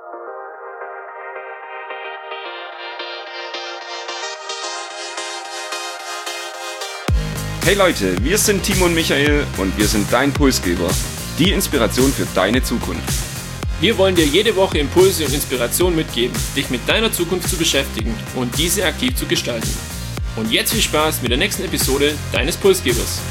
Hey Leute, wir sind Timo und Michael und wir sind dein Pulsgeber, die Inspiration für deine Zukunft. Wir wollen dir jede Woche Impulse und Inspiration mitgeben, dich mit deiner Zukunft zu beschäftigen und diese aktiv zu gestalten. Und jetzt viel Spaß mit der nächsten Episode deines Pulsgebers.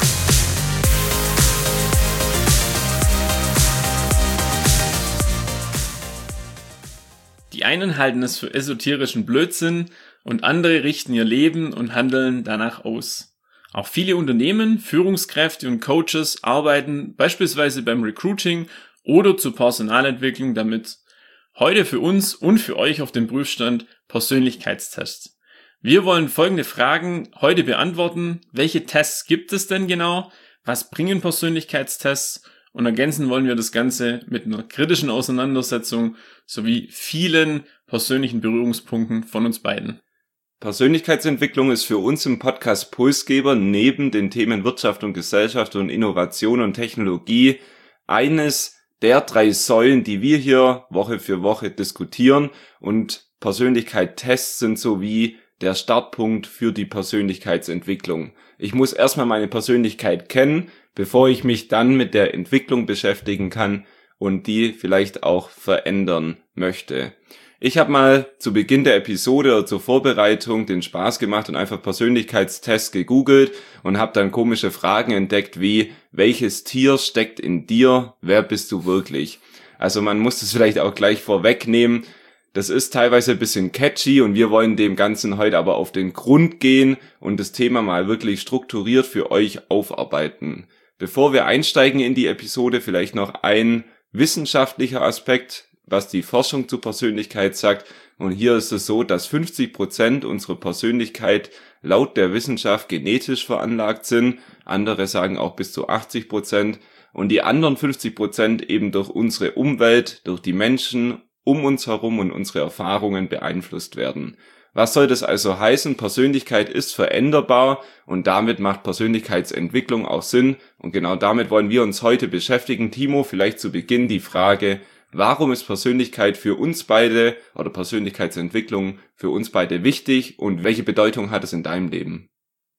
Die einen halten es für esoterischen Blödsinn und andere richten ihr Leben und Handeln danach aus. Auch viele Unternehmen, Führungskräfte und Coaches arbeiten beispielsweise beim Recruiting oder zur Personalentwicklung damit. Heute für uns und für euch auf dem Prüfstand Persönlichkeitstests. Wir wollen folgende Fragen heute beantworten. Welche Tests gibt es denn genau? Was bringen Persönlichkeitstests? Und ergänzen wollen wir das Ganze mit einer kritischen Auseinandersetzung sowie vielen persönlichen Berührungspunkten von uns beiden. Persönlichkeitsentwicklung ist für uns im Podcast Pulsgeber neben den Themen Wirtschaft und Gesellschaft und Innovation und Technologie eines der 3 Säulen, die wir hier Woche für Woche diskutieren, und Persönlichkeitstests sind so wie der Startpunkt für die Persönlichkeitsentwicklung. Ich muss erstmal meine Persönlichkeit kennen, bevor ich mich dann mit der Entwicklung beschäftigen kann und die vielleicht auch verändern möchte. Ich habe mal zu Beginn der Episode oder zur Vorbereitung den Spaß gemacht und einfach Persönlichkeitstests gegoogelt und habe dann komische Fragen entdeckt wie: Welches Tier steckt in dir? Wer bist du wirklich? Also man muss das vielleicht auch gleich vorwegnehmen. Das ist teilweise ein bisschen catchy und wir wollen dem Ganzen heute aber auf den Grund gehen und das Thema mal wirklich strukturiert für euch aufarbeiten. Bevor wir einsteigen in die Episode, vielleicht noch ein wissenschaftlicher Aspekt, was die Forschung zur Persönlichkeit sagt. Und hier ist es so, dass 50% unserer Persönlichkeit laut der Wissenschaft genetisch veranlagt sind. Andere sagen auch bis zu 80%. Und die anderen 50% eben durch unsere Umwelt, durch die Menschen um uns herum und unsere Erfahrungen beeinflusst werden. Was soll das also heißen? Persönlichkeit ist veränderbar und damit macht Persönlichkeitsentwicklung auch Sinn. Und genau damit wollen wir uns heute beschäftigen. Timo, vielleicht zu Beginn die Frage: Warum ist Persönlichkeit für uns beide oder Persönlichkeitsentwicklung für uns beide wichtig und welche Bedeutung hat es in deinem Leben?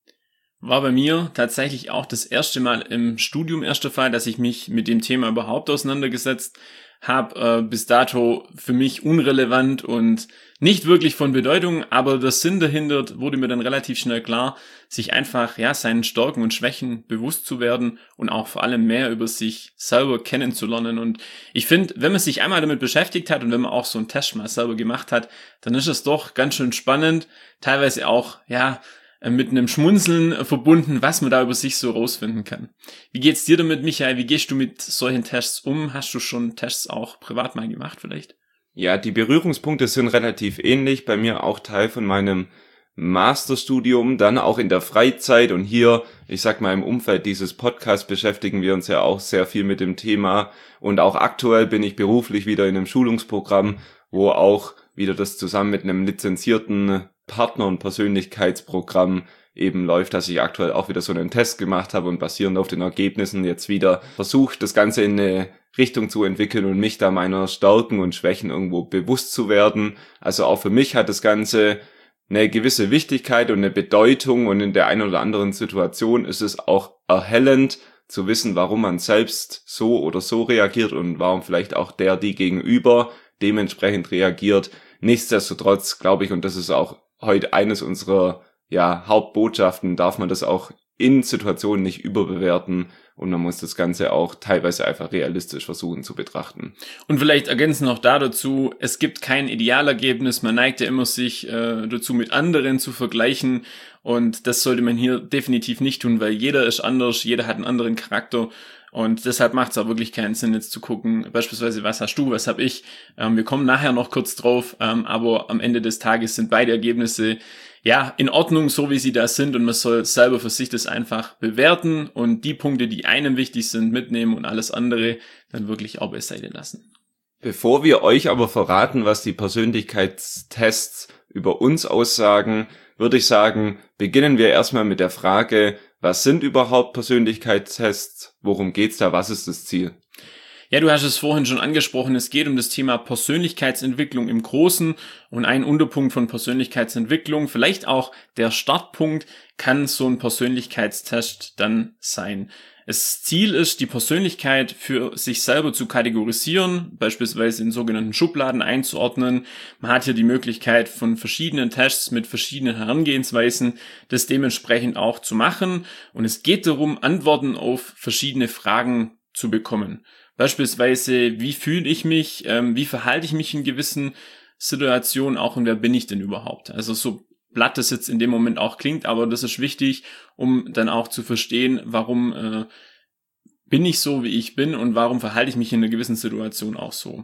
War bei mir tatsächlich auch das erste Mal im Studium erster Fall, dass ich mich mit dem Thema überhaupt auseinandergesetzt habe. Bis dato für mich unrelevant und nicht wirklich von Bedeutung, aber der Sinn dahinter wurde mir dann relativ schnell klar, sich einfach seinen Stärken und Schwächen bewusst zu werden und auch vor allem mehr über sich selber kennenzulernen. Und ich finde, wenn man sich einmal damit beschäftigt hat und wenn man auch so einen Test mal selber gemacht hat, dann ist es doch ganz schön spannend, teilweise auch mit einem Schmunzeln verbunden, was man da über sich so rausfinden kann. Wie geht's dir damit, Michael? Wie gehst du mit solchen Tests um? Hast du schon Tests auch privat mal gemacht vielleicht? Ja, die Berührungspunkte sind relativ ähnlich. Bei mir auch Teil von meinem Masterstudium, dann auch in der Freizeit. Und hier, ich sag mal, im Umfeld dieses Podcasts beschäftigen wir uns ja auch sehr viel mit dem Thema. Und auch aktuell bin ich beruflich wieder in einem Schulungsprogramm, wo auch wieder das zusammen mit einem lizenzierten Partner- und Persönlichkeitsprogramm eben läuft, dass ich aktuell auch wieder so einen Test gemacht habe und basierend auf den Ergebnissen jetzt wieder versuche, das Ganze in eine Richtung zu entwickeln und mich da meiner Stärken und Schwächen irgendwo bewusst zu werden. Also auch für mich hat das Ganze eine gewisse Wichtigkeit und eine Bedeutung und in der einen oder anderen Situation ist es auch erhellend zu wissen, warum man selbst so oder so reagiert und warum vielleicht auch die gegenüber dementsprechend reagiert. Nichtsdestotrotz glaube ich, und das ist auch heute eines unserer Hauptbotschaften, darf man das auch in Situationen nicht überbewerten und man muss das Ganze auch teilweise einfach realistisch versuchen zu betrachten. Und vielleicht ergänzen noch dazu, es gibt kein Idealergebnis, man neigt ja immer sich dazu mit anderen zu vergleichen und das sollte man hier definitiv nicht tun, weil jeder ist anders, jeder hat einen anderen Charakter. Und deshalb macht es auch wirklich keinen Sinn, jetzt zu gucken, beispielsweise, was hast du, was habe ich. Wir kommen nachher noch kurz drauf, aber am Ende des Tages sind beide Ergebnisse in Ordnung, so wie sie da sind und man soll selber für sich das einfach bewerten und die Punkte, die einem wichtig sind, mitnehmen und alles andere dann wirklich auch beiseite lassen. Bevor wir euch aber verraten, was die Persönlichkeitstests über uns aussagen, würde ich sagen, beginnen wir erstmal mit der Frage: Was sind überhaupt Persönlichkeitstests? Worum geht's da? Was ist das Ziel? Ja, du hast es vorhin schon angesprochen, es geht um das Thema Persönlichkeitsentwicklung im Großen und ein Unterpunkt von Persönlichkeitsentwicklung, vielleicht auch der Startpunkt, kann so ein Persönlichkeitstest dann sein. Das Ziel ist, die Persönlichkeit für sich selber zu kategorisieren, beispielsweise in sogenannten Schubladen einzuordnen. Man hat hier die Möglichkeit von verschiedenen Tests mit verschiedenen Herangehensweisen, das dementsprechend auch zu machen. Und es geht darum, Antworten auf verschiedene Fragen zu bekommen. Beispielsweise, wie fühle ich mich, wie verhalte ich mich in gewissen Situationen auch und wer bin ich denn überhaupt? Also so platt das jetzt in dem Moment auch klingt, aber das ist wichtig, um dann auch zu verstehen, warum bin ich so, wie ich bin und warum verhalte ich mich in einer gewissen Situation auch so.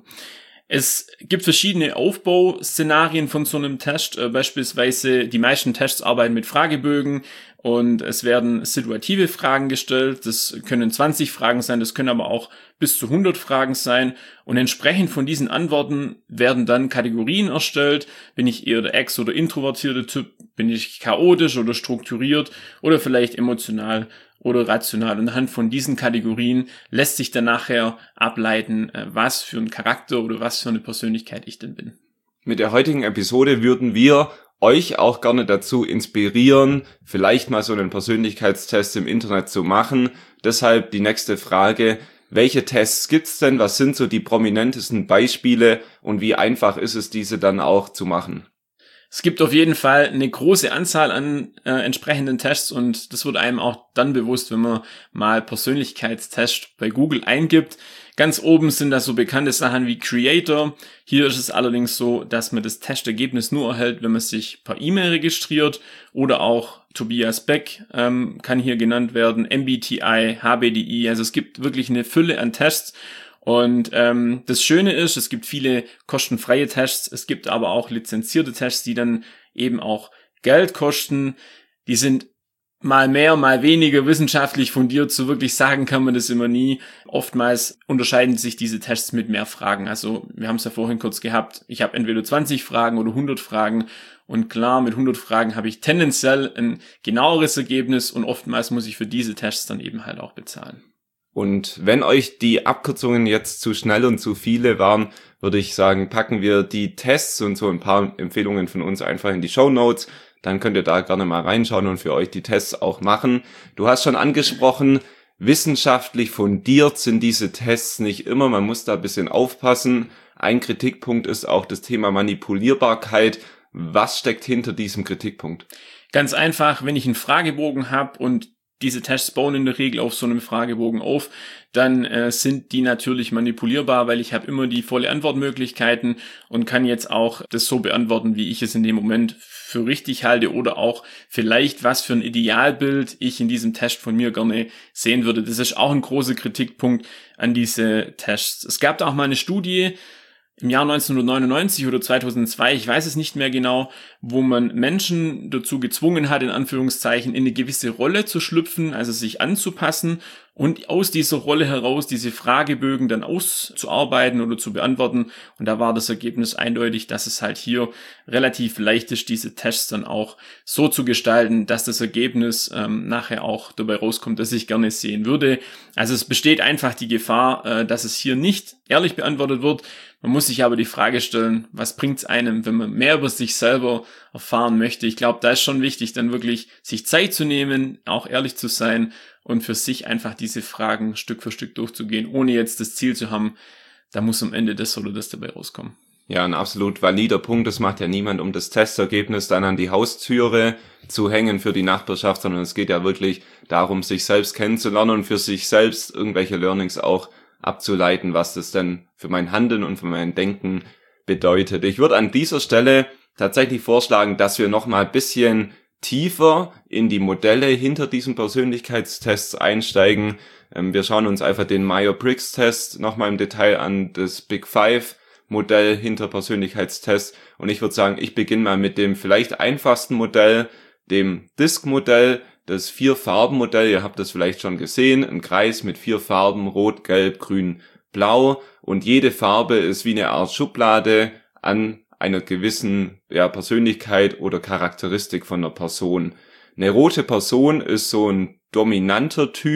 Es gibt verschiedene Aufbauszenarien von so einem Test, beispielsweise die meisten Tests arbeiten mit Fragebögen und es werden situative Fragen gestellt, das können 20 Fragen sein, das können aber auch bis zu 100 Fragen sein und entsprechend von diesen Antworten werden dann Kategorien erstellt, bin ich eher der ex- oder introvertierte Typ, bin ich chaotisch oder strukturiert oder vielleicht emotional oder rational. Und anhand von diesen Kategorien lässt sich dann nachher ableiten, was für ein Charakter oder was für eine Persönlichkeit ich denn bin. Mit der heutigen Episode würden wir euch auch gerne dazu inspirieren, vielleicht mal so einen Persönlichkeitstest im Internet zu machen. Deshalb die nächste Frage: Welche Tests gibt's denn? Was sind so die prominentesten Beispiele und wie einfach ist es, diese dann auch zu machen? Es gibt auf jeden Fall eine große Anzahl an entsprechenden Tests und das wird einem auch dann bewusst, wenn man mal Persönlichkeitstest bei Google eingibt. Ganz oben sind da so bekannte Sachen wie Creator. Hier ist es allerdings so, dass man das Testergebnis nur erhält, wenn man sich per E-Mail registriert oder auch Tobias Beck kann hier genannt werden, MBTI, HBDI. Also es gibt wirklich eine Fülle an Tests. Und das Schöne ist, es gibt viele kostenfreie Tests, es gibt aber auch lizenzierte Tests, die dann eben auch Geld kosten. Die sind mal mehr, mal weniger wissenschaftlich fundiert, so wirklich sagen kann man das immer nie. Oftmals unterscheiden sich diese Tests mit mehr Fragen. Also wir haben es ja vorhin kurz gehabt, ich habe entweder 20 Fragen oder 100 Fragen. Und klar, mit 100 Fragen habe ich tendenziell ein genaueres Ergebnis und oftmals muss ich für diese Tests dann eben halt auch bezahlen. Und wenn euch die Abkürzungen jetzt zu schnell und zu viele waren, würde ich sagen, packen wir die Tests und so ein paar Empfehlungen von uns einfach in die Shownotes. Dann könnt ihr da gerne mal reinschauen und für euch die Tests auch machen. Du hast schon angesprochen, wissenschaftlich fundiert sind diese Tests nicht immer. Man muss da ein bisschen aufpassen. Ein Kritikpunkt ist auch das Thema Manipulierbarkeit. Was steckt hinter diesem Kritikpunkt? Ganz einfach, wenn ich einen Fragebogen habe und diese Tests bauen in der Regel auf so einem Fragebogen auf, dann sind die natürlich manipulierbar, weil ich habe immer die volle Antwortmöglichkeiten und kann jetzt auch das so beantworten, wie ich es in dem Moment für richtig halte oder auch vielleicht, was für ein Idealbild ich in diesem Test von mir gerne sehen würde. Das ist auch ein großer Kritikpunkt an diese Tests. Es gab da auch mal eine Studie im Jahr 1999 oder 2002, ich weiß es nicht mehr genau, wo man Menschen dazu gezwungen hat, in Anführungszeichen, in eine gewisse Rolle zu schlüpfen, also sich anzupassen und aus dieser Rolle heraus diese Fragebögen dann auszuarbeiten oder zu beantworten. Und da war das Ergebnis eindeutig, dass es halt hier relativ leicht ist, diese Tests dann auch so zu gestalten, dass das Ergebnis nachher auch dabei rauskommt, das ich gerne sehen würde. Also es besteht einfach die Gefahr, dass es hier nicht ehrlich beantwortet wird. Man muss sich aber die Frage stellen, was bringt's einem, wenn man mehr über sich selber erfahren möchte? Ich glaube, da ist schon wichtig, dann wirklich sich Zeit zu nehmen, auch ehrlich zu sein und für sich einfach diese Fragen Stück für Stück durchzugehen, ohne jetzt das Ziel zu haben, da muss am Ende das oder das dabei rauskommen. Ja, ein absolut valider Punkt. Das macht ja niemand, um das Testergebnis dann an die Haustüre zu hängen für die Nachbarschaft, sondern es geht ja wirklich darum, sich selbst kennenzulernen und für sich selbst irgendwelche Learnings auch abzuleiten, was das denn für mein Handeln und für mein Denken bedeutet. Ich würde an dieser Stelle tatsächlich vorschlagen, dass wir noch mal ein bisschen tiefer in die Modelle hinter diesen Persönlichkeitstests einsteigen. Wir schauen uns einfach den Myers-Briggs-Test noch mal im Detail an, das Big Five-Modell hinter Persönlichkeitstests. Und ich würde sagen, ich beginne mal mit dem vielleicht einfachsten Modell, dem DISC-Modell, das 4-Farben-Modell. Ihr habt das vielleicht schon gesehen, ein Kreis mit 4 Farben, Rot, Gelb, Grün, Blau. Und jede Farbe ist wie eine Art Schublade an einer gewissen Persönlichkeit oder Charakteristik von einer Person. Eine rote Person ist so ein dominanter Typ,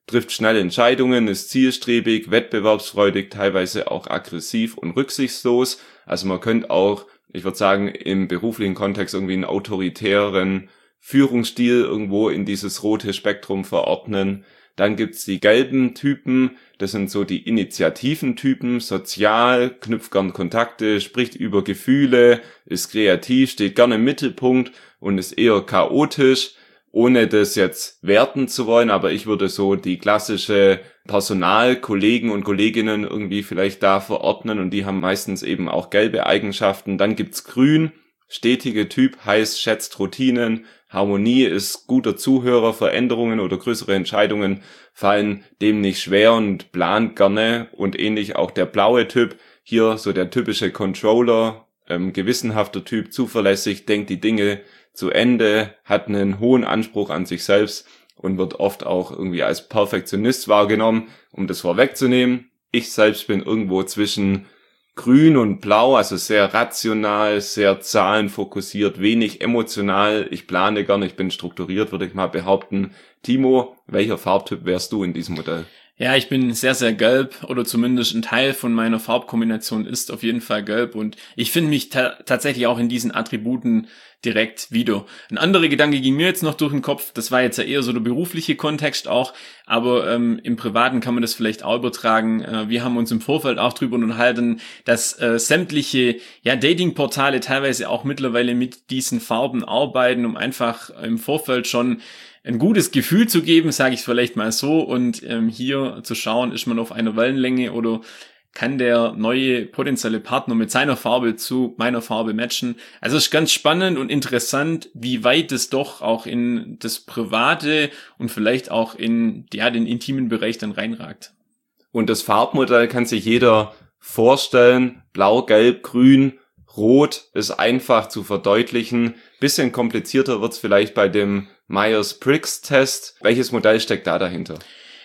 trifft schnelle Entscheidungen, ist zielstrebig, wettbewerbsfreudig, teilweise auch aggressiv und rücksichtslos. Also man könnte auch, ich würde sagen, im beruflichen Kontext irgendwie einen autoritären Führungsstil irgendwo in dieses rote Spektrum verordnen. Dann gibt's die gelben Typen, das sind so die Initiativen-Typen, sozial, knüpft gern Kontakte, spricht über Gefühle, ist kreativ, steht gerne im Mittelpunkt und ist eher chaotisch, ohne das jetzt werten zu wollen, aber ich würde so die klassische Personalkollegen und Kolleginnen irgendwie vielleicht da verordnen und die haben meistens eben auch gelbe Eigenschaften. Dann gibt's grün, stetige Typ, heißt schätzt Routinen, Harmonie, ist guter Zuhörer, Veränderungen oder größere Entscheidungen fallen dem nicht schwer und plant gerne und ähnlich auch der blaue Typ, hier so der typische Controller, gewissenhafter Typ, zuverlässig, denkt die Dinge zu Ende, hat einen hohen Anspruch an sich selbst und wird oft auch irgendwie als Perfektionist wahrgenommen, um das vorwegzunehmen. Ich selbst bin irgendwo zwischen Grün und Blau, also sehr rational, sehr zahlenfokussiert, wenig emotional. Ich plane gerne, ich bin strukturiert, würde ich mal behaupten. Timo, welcher Farbtyp wärst du in diesem Modell? Ja, ich bin sehr, sehr gelb oder zumindest ein Teil von meiner Farbkombination ist auf jeden Fall gelb und ich finde mich tatsächlich auch in diesen Attributen direkt wieder. Ein anderer Gedanke ging mir jetzt noch durch den Kopf, das war jetzt ja eher so der berufliche Kontext auch, aber im Privaten kann man das vielleicht auch übertragen. Wir haben uns im Vorfeld auch drüber unterhalten, dass sämtliche Datingportale teilweise auch mittlerweile mit diesen Farben arbeiten, um einfach im Vorfeld schon ein gutes Gefühl zu geben, sage ich es vielleicht mal so, und hier zu schauen, ist man auf einer Wellenlänge oder kann der neue potenzielle Partner mit seiner Farbe zu meiner Farbe matchen. Also es ist ganz spannend und interessant, wie weit es doch auch in das Private und vielleicht auch in den intimen Bereich dann reinragt. Und das Farbmodell kann sich jeder vorstellen, blau, gelb, grün, rot ist einfach zu verdeutlichen. Bisschen komplizierter wird's vielleicht bei dem Myers-Briggs-Test. Welches Modell steckt da dahinter?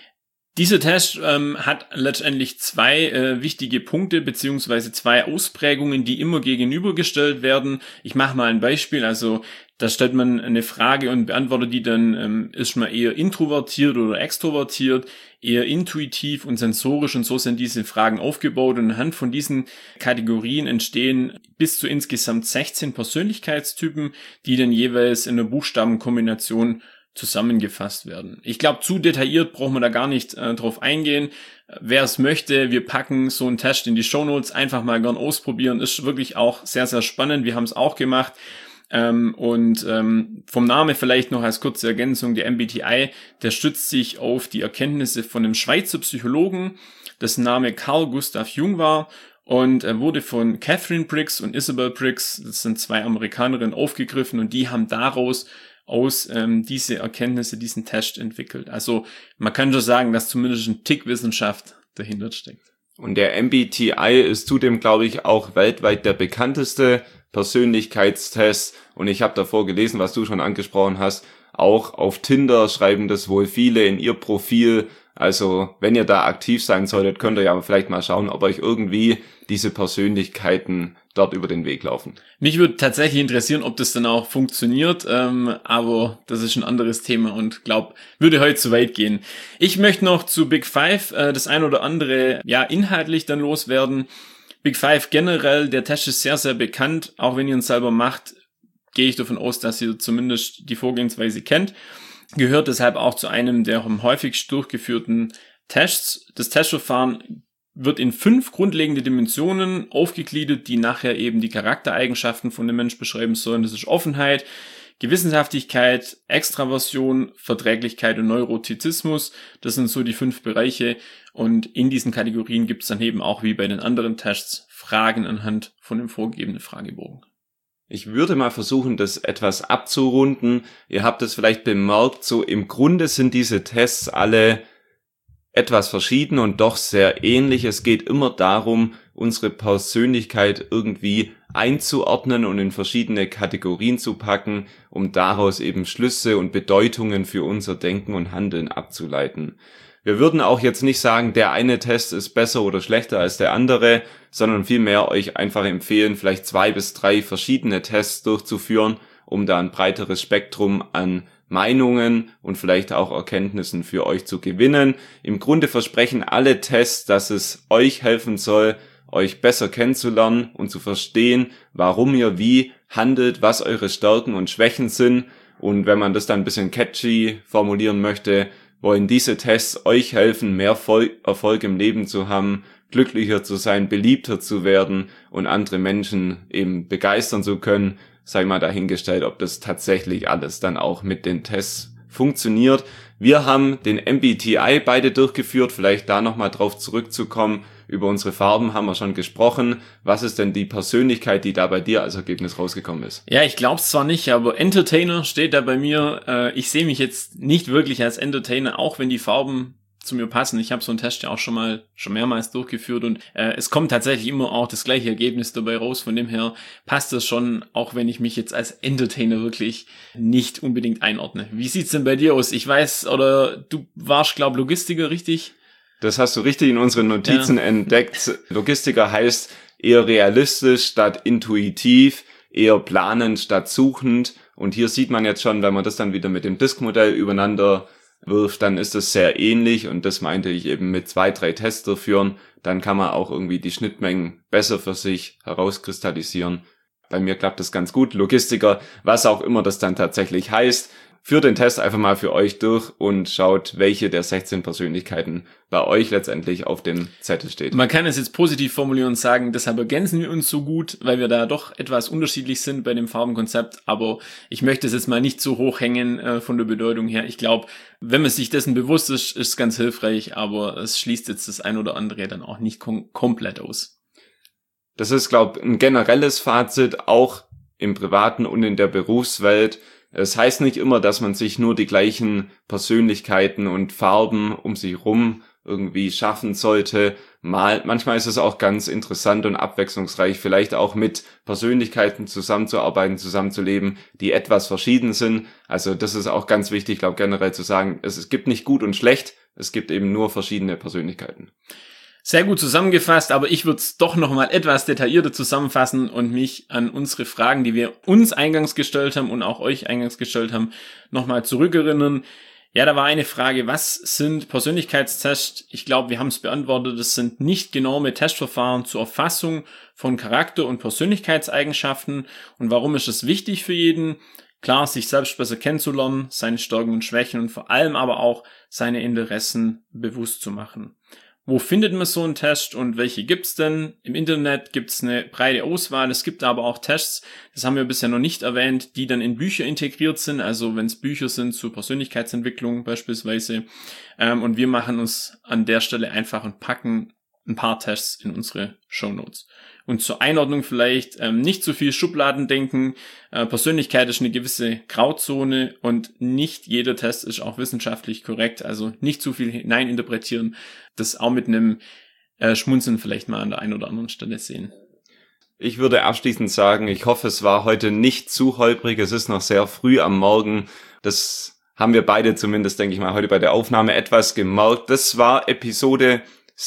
Dieser Test hat letztendlich zwei wichtige Punkte beziehungsweise zwei Ausprägungen, die immer gegenübergestellt werden. Ich mache mal ein Beispiel. Also da stellt man eine Frage und beantwortet die dann, ist man eher introvertiert oder extrovertiert, eher intuitiv und sensorisch, und so sind diese Fragen aufgebaut und anhand von diesen Kategorien entstehen bis zu insgesamt 16 Persönlichkeitstypen, die dann jeweils in einer Buchstabenkombination zusammengefasst werden. Ich glaube, zu detailliert braucht man da gar nicht drauf eingehen. Wer es möchte, wir packen so einen Test in die Shownotes, einfach mal gern ausprobieren, ist wirklich auch sehr, sehr spannend. Wir haben es auch gemacht. Vom Namen vielleicht noch als kurze Ergänzung, der MBTI, der stützt sich auf die Erkenntnisse von einem Schweizer Psychologen, dessen Name Carl Gustav Jung war, und er wurde von Catherine Briggs und Isabel Briggs, das sind zwei Amerikanerinnen, aufgegriffen, und die haben daraus diese Erkenntnisse, diesen Test entwickelt. Also man kann schon sagen, dass zumindest ein Tick Wissenschaft dahinter steckt. Und der MBTI ist zudem, glaube ich, auch weltweit der bekannteste Persönlichkeitstest. Und ich habe davor gelesen, was du schon angesprochen hast, auch auf Tinder schreiben das wohl viele in ihr Profil. Also wenn ihr da aktiv sein solltet, könnt ihr ja vielleicht mal schauen, ob euch irgendwie diese Persönlichkeiten dort über den Weg laufen. Mich würde tatsächlich interessieren, ob das dann auch funktioniert, aber das ist ein anderes Thema und würde heute zu weit gehen. Ich möchte noch zu Big Five das ein oder andere inhaltlich dann loswerden. Big Five generell, der Test ist sehr, sehr bekannt. Auch wenn ihr ihn selber macht, gehe ich davon aus, dass ihr zumindest die Vorgehensweise kennt. Gehört deshalb auch zu einem der am häufigst durchgeführten Tests. Das Testverfahren wird in 5 grundlegende Dimensionen aufgegliedert, die nachher eben die Charaktereigenschaften von dem Mensch beschreiben sollen. Das ist Offenheit, Gewissenhaftigkeit, Extraversion, Verträglichkeit und Neurotizismus. Das sind so die 5 Bereiche. Und in diesen Kategorien gibt es dann eben auch wie bei den anderen Tests Fragen anhand von dem vorgegebenen Fragebogen. Ich würde mal versuchen, das etwas abzurunden. Ihr habt es vielleicht bemerkt, so im Grunde sind diese Tests alle etwas verschieden und doch sehr ähnlich. Es geht immer darum, unsere Persönlichkeit irgendwie einzuordnen und in verschiedene Kategorien zu packen, um daraus eben Schlüsse und Bedeutungen für unser Denken und Handeln abzuleiten. Wir würden auch jetzt nicht sagen, der eine Test ist besser oder schlechter als der andere, sondern vielmehr euch einfach empfehlen, vielleicht 2 bis 3 verschiedene Tests durchzuführen, um da ein breiteres Spektrum an Meinungen und vielleicht auch Erkenntnissen für euch zu gewinnen. Im Grunde versprechen alle Tests, dass es euch helfen soll, euch besser kennenzulernen und zu verstehen, warum ihr wie handelt, was eure Stärken und Schwächen sind. Und wenn man das dann ein bisschen catchy formulieren möchte, wollen diese Tests euch helfen, mehr Erfolg im Leben zu haben, glücklicher zu sein, beliebter zu werden und andere Menschen eben begeistern zu können. Sei mal dahingestellt, ob das tatsächlich alles dann auch mit den Tests funktioniert. Wir haben den MBTI beide durchgeführt, vielleicht da nochmal drauf zurückzukommen. Über unsere Farben haben wir schon gesprochen. Was ist denn die Persönlichkeit, die da bei dir als Ergebnis rausgekommen ist? Ja, ich glaube es zwar nicht, aber Entertainer steht da bei mir. Ich sehe mich jetzt nicht wirklich als Entertainer, auch wenn die Farben zu mir passen. Ich habe so einen Test ja auch schon mehrmals durchgeführt und es kommt tatsächlich immer auch das gleiche Ergebnis dabei raus. Von dem her passt das schon, auch wenn ich mich jetzt als Entertainer wirklich nicht unbedingt einordne. Wie sieht's denn bei dir aus? Ich weiß, oder du warst, glaube ich, Logistiker, richtig? Das hast du richtig in unseren Notizen entdeckt. Logistiker heißt eher realistisch statt intuitiv, eher planend statt suchend. Und hier sieht man jetzt schon, wenn man das dann wieder mit dem Disk-Modell übereinander wirft, dann ist es sehr ähnlich. Und das meinte ich eben mit 2-3 Tests durchführen. Dann kann man auch irgendwie die Schnittmengen besser für sich herauskristallisieren. Bei mir klappt das ganz gut. Logistiker, was auch immer das dann tatsächlich heißt. Führt den Test einfach mal für euch durch und schaut, welche der 16 Persönlichkeiten bei euch letztendlich auf dem Zettel steht. Man kann es jetzt positiv formulieren und sagen, deshalb ergänzen wir uns so gut, weil wir da doch etwas unterschiedlich sind bei dem Farbenkonzept, aber ich möchte es jetzt mal nicht so hoch hängen von der Bedeutung her. Ich glaube, wenn man sich dessen bewusst ist, ist es ganz hilfreich, aber es schließt jetzt das ein oder andere dann auch nicht komplett aus. Das ist, glaube ich, ein generelles Fazit, auch im privaten und in der Berufswelt. Es heißt nicht immer, dass man sich nur die gleichen Persönlichkeiten und Farben um sich rum irgendwie schaffen sollte. Manchmal ist es auch ganz interessant und abwechslungsreich, vielleicht auch mit Persönlichkeiten zusammenzuarbeiten, zusammenzuleben, die etwas verschieden sind. Also das ist auch ganz wichtig, glaube generell zu sagen, es gibt nicht gut und schlecht, es gibt eben nur verschiedene Persönlichkeiten. Sehr gut zusammengefasst, aber ich würde es doch nochmal etwas detaillierter zusammenfassen und mich an unsere Fragen, die wir uns eingangs gestellt haben und auch euch eingangs gestellt haben, nochmal zurückerinnern. Ja, da war eine Frage, was sind Persönlichkeitstests? Ich glaube, wir haben es beantwortet, das sind nicht genaue Testverfahren zur Erfassung von Charakter- und Persönlichkeitseigenschaften. Und warum ist es wichtig für jeden? Klar, sich selbst besser kennenzulernen, seine Stärken und Schwächen und vor allem aber auch seine Interessen bewusst zu machen. Wo findet man so einen Test und welche gibt's denn? Im Internet gibt's eine breite Auswahl. Es gibt aber auch Tests, das haben wir bisher noch nicht erwähnt, die dann in Bücher integriert sind. Also wenn es Bücher sind zur Persönlichkeitsentwicklung beispielsweise. Und wir machen uns an der Stelle einfach und packen ein paar Tests in unsere Shownotes. Und zur Einordnung vielleicht nicht zu viel Schubladendenken. Persönlichkeit ist eine gewisse Grauzone und nicht jeder Test ist auch wissenschaftlich korrekt. Also nicht zu viel hineininterpretieren. Das auch mit einem Schmunzeln vielleicht mal an der einen oder anderen Stelle sehen. Ich würde abschließend sagen, ich hoffe, es war heute nicht zu holprig. Es ist noch sehr früh am Morgen. Das haben wir beide zumindest, denke ich mal, heute bei der Aufnahme etwas gemerkt. Das war Episode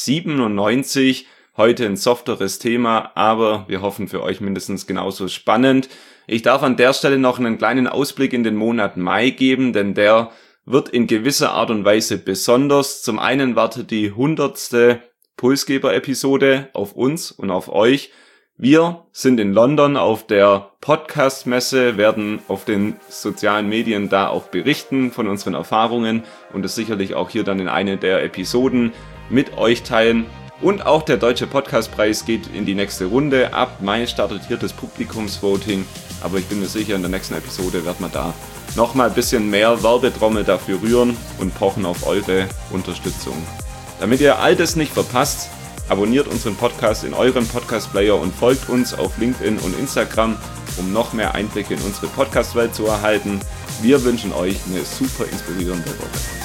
97. Heute ein softeres Thema, aber wir hoffen für euch mindestens genauso spannend. Ich darf an der Stelle noch einen kleinen Ausblick in den Monat Mai geben, denn der wird in gewisser Art und Weise besonders. Zum einen wartet die 100. Pulsgeber-Episode auf uns und auf euch. Wir sind in London auf der Podcast-Messe, werden auf den sozialen Medien da auch berichten von unseren Erfahrungen und es sicherlich auch hier dann in eine der Episoden mit euch teilen. Und auch der Deutsche Podcastpreis geht in die nächste Runde. Ab Mai startet hier das Publikumsvoting. Aber ich bin mir sicher, in der nächsten Episode wird man da nochmal ein bisschen mehr Werbetrommel dafür rühren und pochen auf eure Unterstützung. Damit ihr all das nicht verpasst, abonniert unseren Podcast in eurem Podcast-Player und folgt uns auf LinkedIn und Instagram, um noch mehr Einblicke in unsere Podcast-Welt zu erhalten. Wir wünschen euch eine super inspirierende Woche.